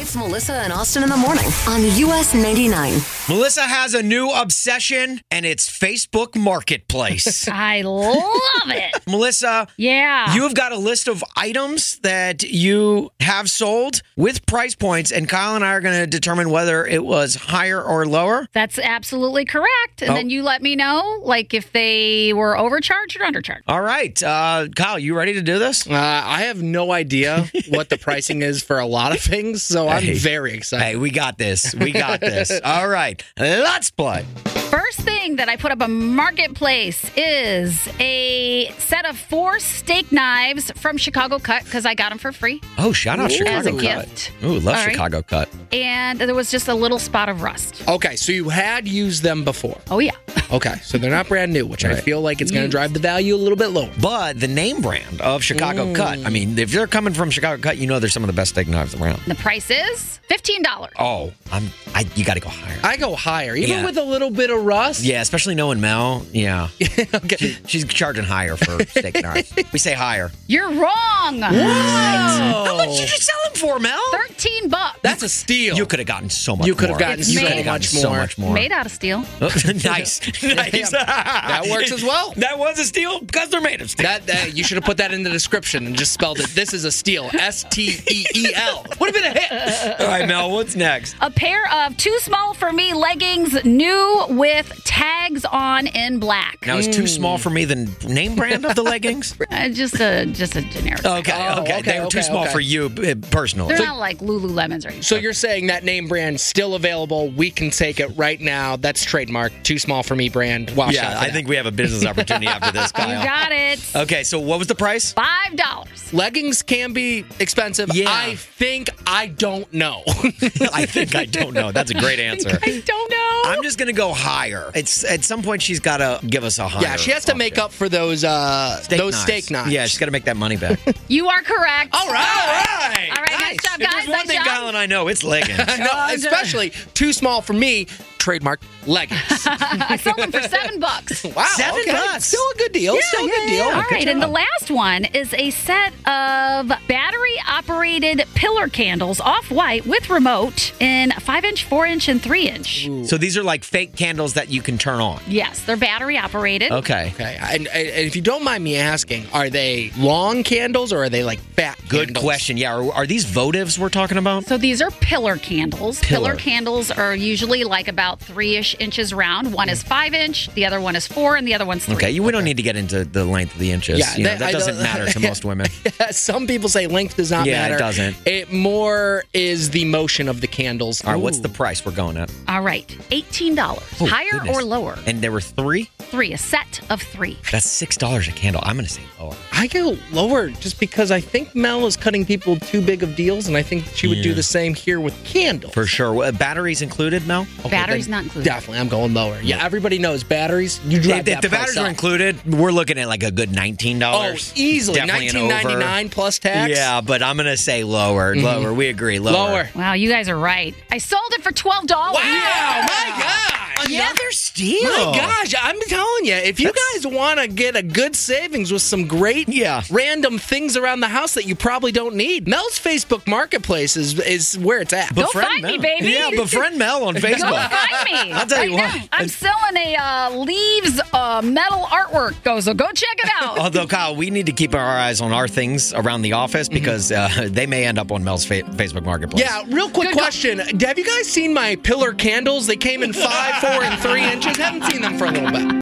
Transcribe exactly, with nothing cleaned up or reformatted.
It's Melissa and Austin in the morning on U S ninety-nine. Melissa has a new obsession, and it's Facebook Marketplace. I love it. Melissa, Yeah. you have got a list of items that you have sold with price points, and Kyle and I are going to determine whether it was higher or lower. That's absolutely correct. And Oh. then you let me know, like, if they were overcharged or undercharged. All right. Uh, Kyle, you ready to do this? Uh, I have no idea what the pricing is for a lot of things, so I'm Hey. very excited. Hey, we got this. We got this. All right. Let's play. First thing that I put up on Marketplace is a set of four steak knives from Chicago Cut because I got them for free Oh, shout out Ooh. Chicago as a Cut. gift. Ooh, love All right. Chicago Cut. And there was just a little spot of rust. Okay, so you had used them before. Oh, yeah. Okay, so they're not brand new, which I Right. feel like it's going to drive the value a little bit lower. But the name brand of Chicago Mm. Cut, I mean, if they're coming from Chicago Cut, you know they're some of the best steak knives around. The price is fifteen dollars. Oh, I'm. I you got to go higher. I go higher, even Yeah. with a little bit of rust. Yeah, especially knowing Mel. Yeah, Okay. She- she's charging higher for steak knives. We say higher. You're wrong. How much did you sell them for, Mel? thirteen bucks. That's a steal. You could have gotten so much. You could have more. gotten It's so made- Coulda gotten much so more. much more. Made out of steel. nice, nice. That works as well. That was a steal because they're made of steel. That, that you should have put that in the description and just spelled it. This is a steal. S T E E L. Would have been a hit. All right, Mel. What's next? A pair of too small for me leggings, new with tags on in black. Now, is too small for me the name brand of the leggings? Uh, just a just a generic. Okay, Oh, okay. okay, They were too okay, small okay. for you uh, personally. They're not like Lululemons or anything. So you're saying that name brand still available? We can take it right now. That's trademark. Too small for me brand. Watch out Yeah, for I that. think we have a business opportunity after this, You Kyle. got it. Okay, so what was the price? Five dollars. leggings can be expensive. Yeah. I think I don't know. I think I don't know. That's a great answer. I don't know. I'm just gonna go higher. It's at some point she's got to give us a higher. yeah, she has to make up for those uh, Steak those knives. steak knives. Yeah, she's got to make that money back. You are correct. All right. All right. All right, nice job, If guys. there's one Nice thing job. Kyle and I know, it's leggings. No, especially too small for me. Trademark leggings. I sold them for seven bucks. Wow. Seven okay. bucks. Still a good deal. Still a good deal. All right, and the last one is a set of battery-operated pillar candles, off-white with remote in five-inch, four-inch, and three-inch. So these are like fake candles that you can turn on. Yes, they're battery-operated. Okay. Okay, and, and if you don't mind me asking, are they long candles or are they like fat Good candles? question. Yeah, are, are these votives we're talking about? So these are pillar candles. Pillar. Pillar candles are usually like about three-ish inches round. One is five-inch, the other one is four, and the other one's three. Okay, you, we don't need to get into the length of the inches. Yeah, You know, that- that I doesn't don't- matter to most women. Some people say length does not Yeah, it matter. doesn't. It more is the motion of the candles. All right, what's Ooh. the price we're going at? All right, eighteen dollars. Oh, Higher goodness. or lower? And there were three? Three, a set of three. That's six dollars a candle. I'm going to say lower. I go lower just because I think Mel is cutting people too big of deals, and I think she would do Yeah. the same here with candles. For sure. What, batteries included, Mel? Okay, Batteries then not included. Definitely, I'm going lower. Yeah, everybody knows batteries. You If, drive if that the price batteries up. are included, we're looking at like a good nineteen Oh, dollars. easily Definitely an nineteen ninety-nine over. plus tax. Yeah, but I'm going to say lower. Lower. We agree. Lower. Lower. Wow, you guys are right. I sold it for twelve dollars. Wow, my gosh. Another steal. My gosh, I'm telling you, if you guys want to get a good savings with some great Yeah. random things around the house that you probably don't need, Mel's Facebook Marketplace is, is where it's at. Go find me, baby. Yeah, befriend Mel on Go Facebook. find me. I'll tell you Right what. now. I'm selling a uh, leaves uh, metal artwork. Go, so go check it out. Although, Kyle, we need to keep our eyes on our things around the office because uh, they may end up on Mel's fa- Facebook Marketplace. Yeah, real quick Good go. question. Have you guys seen my pillar candles? They came in five, four, and three inches. Haven't seen them for a little bit.